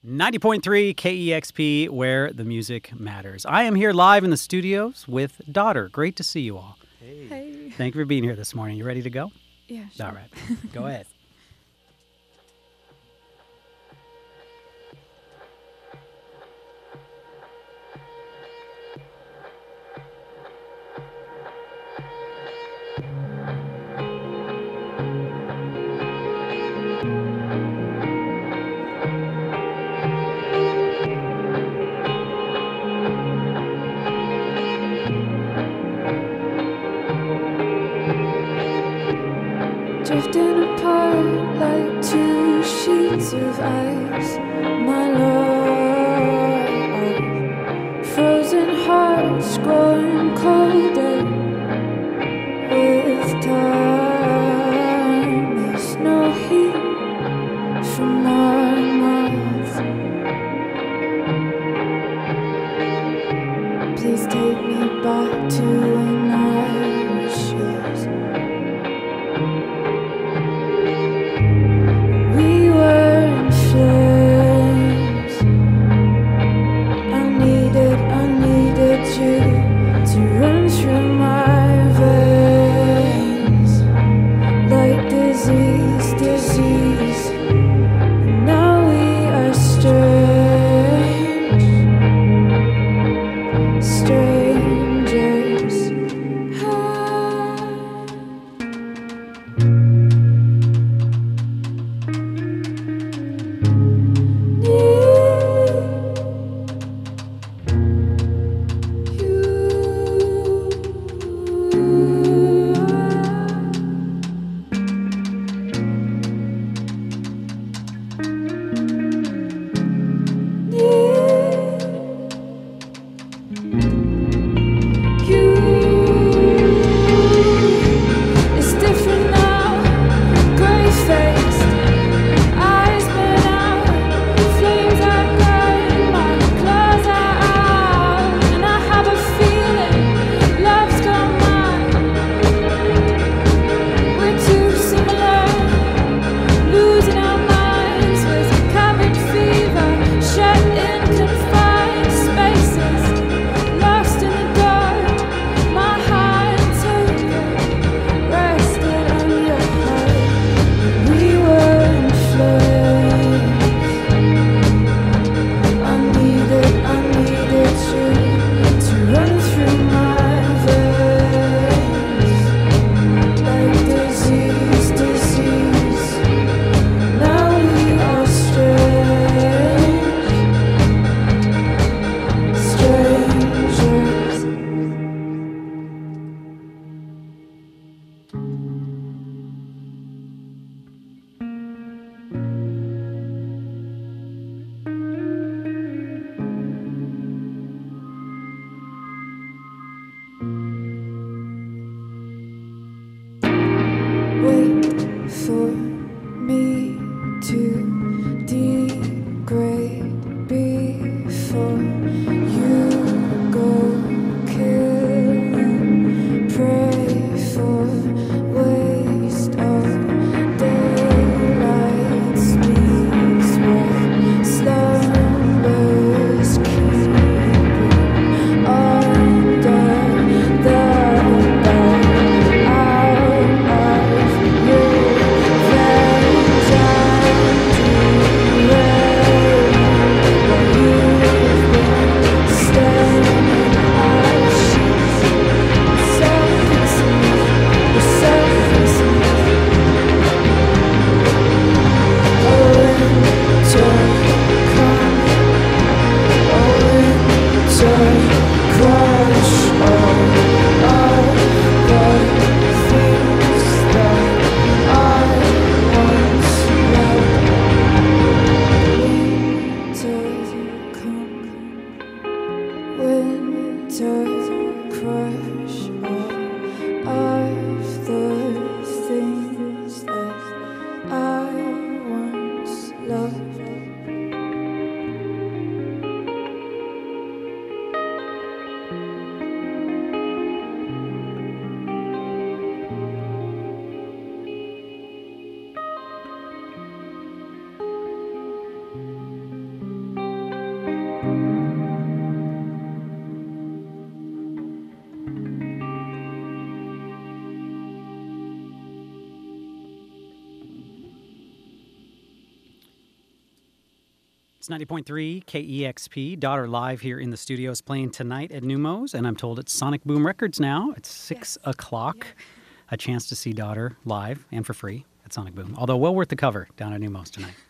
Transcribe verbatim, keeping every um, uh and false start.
ninety point three K E X P, where the music matters. I am here live in the studios with Daughter. Great to see you all. Hey. Hey. Thank you for being here this morning. You ready to go? Yeah, sure. All right. Go ahead. Drifting apart like two sheets of ice, my love. Frozen hearts growing colder with time. There's no heat from our mouths. Please take me back to when I was yours. We were in flames. I needed, I needed you to run through my veins like disease, disease. And now we are strange, strangers. It's different now, grey-faced, eyes burn out, flames are burning, my claws are out, and I have a feeling love's gone mad. We're too similar, losing our minds with cabin fever, shut in confined spaces, lost in the dark. My heart took it, rested on your heart. We were in flames. I needed, I needed you to run through my veins like disease, disease. Now we are strange, strangers. Wait for me to degrade before you go killing. Pray for waste of daylight speaks what slumbers keeping under the bed. Out of your veins It's ninety point three K E X P. Daughter live here in the studios playing tonight at Numos, and I'm told it's Sonic Boom Records now. It's six Yes. o'clock. Yeah. A chance to see Daughter live and for free at Sonic Boom. Although well worth the cover down at Numos tonight.